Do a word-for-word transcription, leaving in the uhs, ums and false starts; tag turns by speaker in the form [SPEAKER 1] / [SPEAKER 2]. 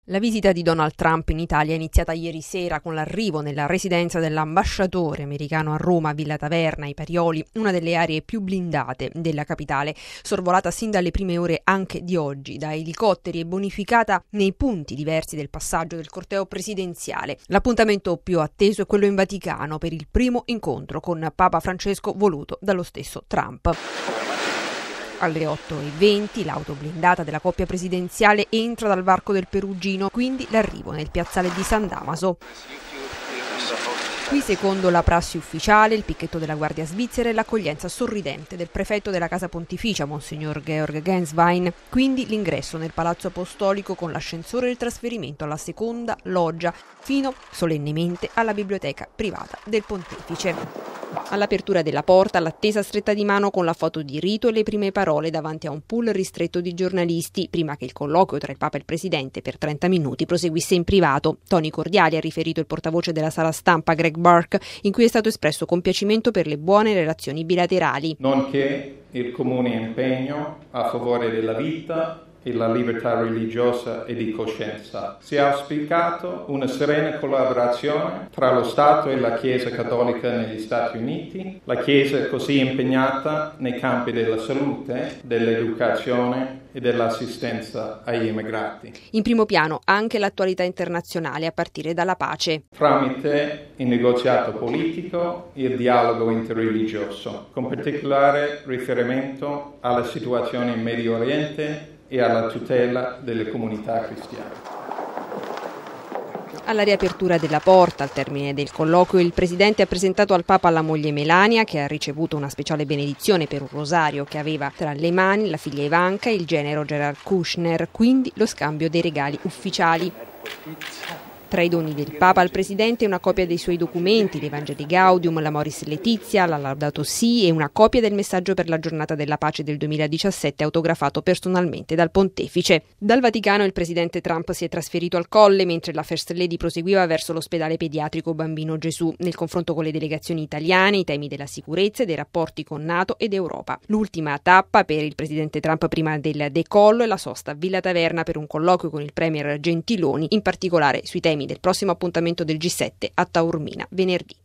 [SPEAKER 1] La visita di Donald Trump in Italia è iniziata ieri sera con l'arrivo nella residenza dell'ambasciatore americano a Roma, Villa Taverna, ai Parioli, una delle aree più blindate della capitale, sorvolata sin dalle prime ore anche di oggi da elicotteri e bonificata nei punti diversi del passaggio del corteo presidenziale. L'appuntamento più atteso è quello in Vaticano per il primo incontro con Papa Francesco voluto dallo stesso Trump. Alle otto e venti l'auto blindata della coppia presidenziale entra dal varco del Perugino, quindi l'arrivo nel piazzale di San Damaso. Qui, secondo la prassi ufficiale, il picchetto della Guardia Svizzera e l'accoglienza sorridente del prefetto della Casa Pontificia, Monsignor Georg Genswein. Quindi l'ingresso nel Palazzo Apostolico con l'ascensore e il trasferimento alla seconda loggia, fino solennemente alla biblioteca privata del Pontefice. All'apertura della porta, l'attesa stretta di mano con la foto di rito e le prime parole davanti a un pool ristretto di giornalisti, prima che il colloquio tra il Papa e il Presidente per trenta minuti proseguisse in privato. Toni cordiali ha riferito il portavoce della sala stampa Greg Burke, in cui è stato espresso compiacimento per le buone relazioni bilaterali.
[SPEAKER 2] Nonché il comune impegno a favore della vita e la libertà religiosa e di coscienza. Si è auspicato una serena collaborazione tra lo Stato e la Chiesa Cattolica negli Stati Uniti, la Chiesa è così impegnata nei campi della salute, dell'educazione e dell'assistenza agli immigrati.
[SPEAKER 1] In primo piano anche l'attualità internazionale, a partire dalla pace.
[SPEAKER 2] Tramite il negoziato politico e il dialogo interreligioso, con particolare riferimento alla situazione in Medio Oriente e alla tutela delle comunità cristiane.
[SPEAKER 1] Alla riapertura della porta, al termine del colloquio, il Presidente ha presentato al Papa la moglie Melania, che ha ricevuto una speciale benedizione per un rosario che aveva tra le mani, la figlia Ivanka e il genero Jared Kushner, quindi lo scambio dei regali ufficiali. Tra i doni del Papa al Presidente una copia dei suoi documenti, l'Evangelii Gaudium, la Moris Laetitia, la Laudato Si e una copia del messaggio per la giornata della pace del duemiladiciassette autografato personalmente dal Pontefice. Dal Vaticano il Presidente Trump si è trasferito al Colle, mentre la First Lady proseguiva verso l'ospedale pediatrico Bambino Gesù. Nel confronto con le delegazioni italiane, i temi della sicurezza e dei rapporti con NATO ed Europa. L'ultima tappa per il Presidente Trump prima del decollo è la sosta a Villa Taverna per un colloquio con il Premier Gentiloni, in particolare sui temi del prossimo appuntamento del G sette a Taormina venerdì.